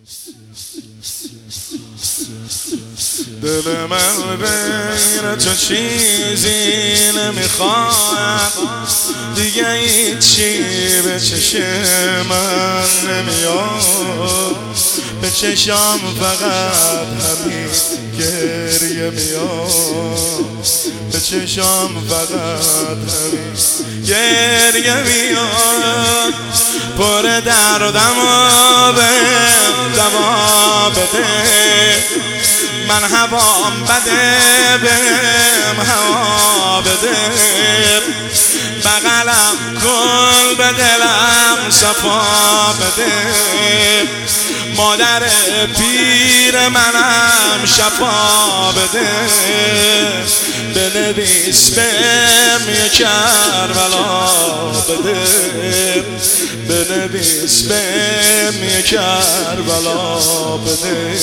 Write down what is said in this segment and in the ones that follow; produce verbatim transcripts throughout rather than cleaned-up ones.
دل من غیر تو چیزی نمیخواد، دیگه هیچی به چشم من نمیاد. به چشم فقط همین گریه میاد، به چشم فقط همین گریه میاد. پر دردم و به دوا بده، من هوام بده بهم هوا بده. بغلم کن به دلم صفا بده، مادر پیر منم شفا بده. بنویس بهم یه کربلا بده، بنویس بهم یه کربلا بده،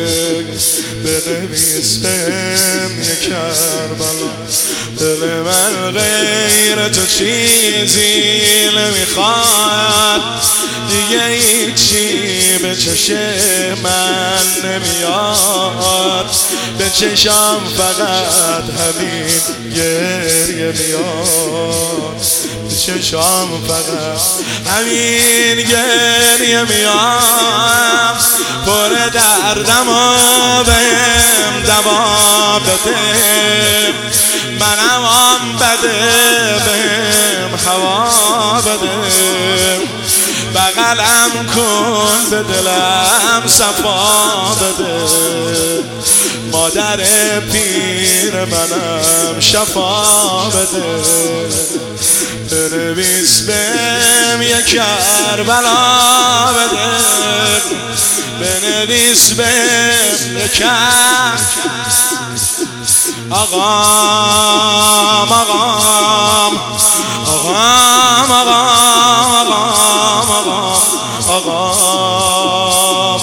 بنویس بهم یه کربلا. دل من غیر تو چیزی نمیخواد، دیگه هیچی به چشم من نمیاد. به چشم فقط همین گریه میاد، به چشم فقط همین گریه میاد. پر دردم و بهم دوا بده، من هوام بده بهم هوا بده. بغلم کن به دلم صفا بده، مادر پیر منم شفا بده. بنویس بهم یه کربلا بده، بنویس بهم یه کربلا. آقام آقام آقام آقام آقام آقام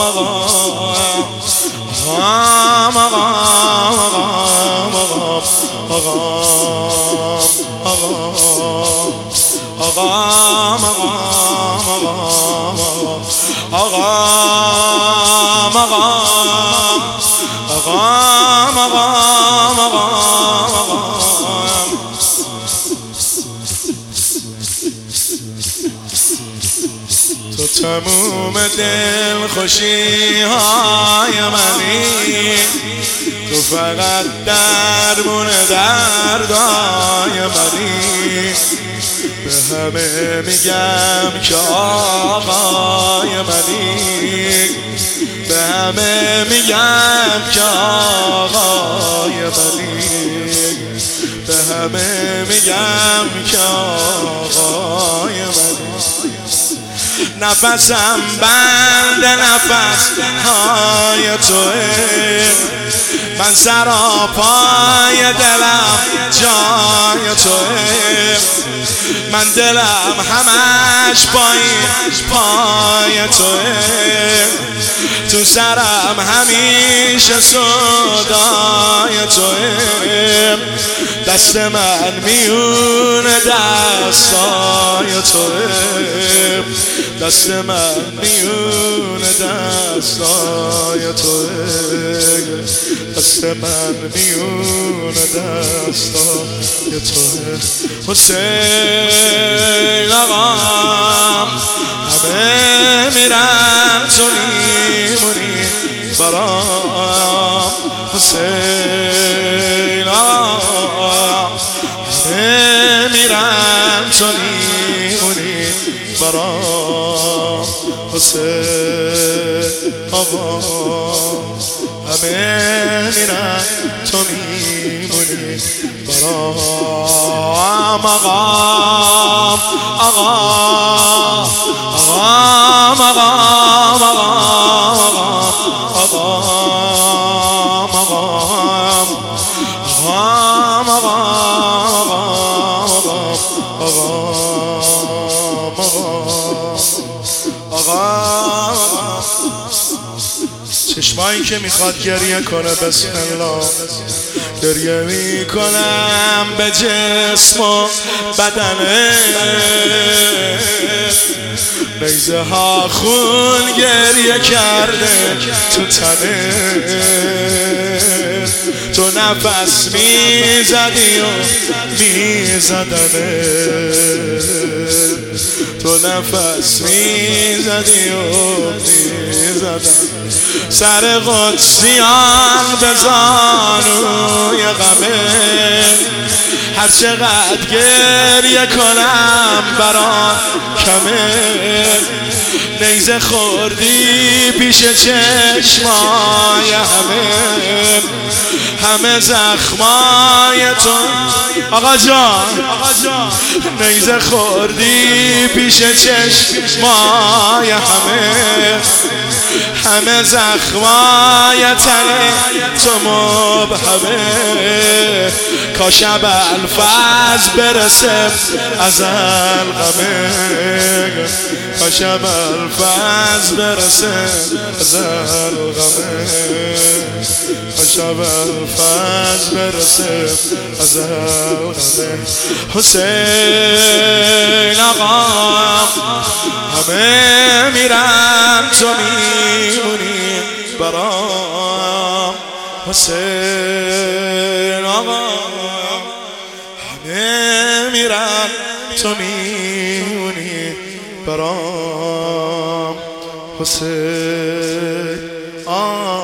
آقام تو تموم دل خوشی های منی، تو فقط درمون دردای منی. به همه میگم که آقای منی، به همه میگم که آقای منی، به همه میگم که آقای منی. نفسم بند نفس های توه، من سراپای دلم جای توه. من دلم همش پای پای توه، تو سرم همیشه صدای توه. دست من میون دستای توه، دست من میون دستای توه، دست من میون دستای توه. حسین آقام همه میرن تو میمونی برام. حسین آقام همه میرن تو میمونی برام. حسین آقام همه میرن تو میمونی برام. آقام آقام آقام آقام آقام آقام آقام آقام آقام. چشمایی که میخواد گریه کنه بسم الله گریه میکنم به جسم و بدنه نیزه ها خون گریه کرده تو تنه تو نفس میزدی و میزدنه تو نفس میزدی و میزدن سر قدسیان به زانوی غمه هر چقدر گریه کنم برام کمه نیزه خوردی پیش چشمای همه همه زخمای تو آقا جان نیزه خوردی پیش چشمای همه همه زخمای تن تو مبهمه کاشب الفز برسه از الغمه کاشب الفز برسه از الغمه کاشب الفز برسه از الغمه حسین آقا همه میرن تو میمونی برام حسین آقا همه میرن تو میمونی برام حسین آقا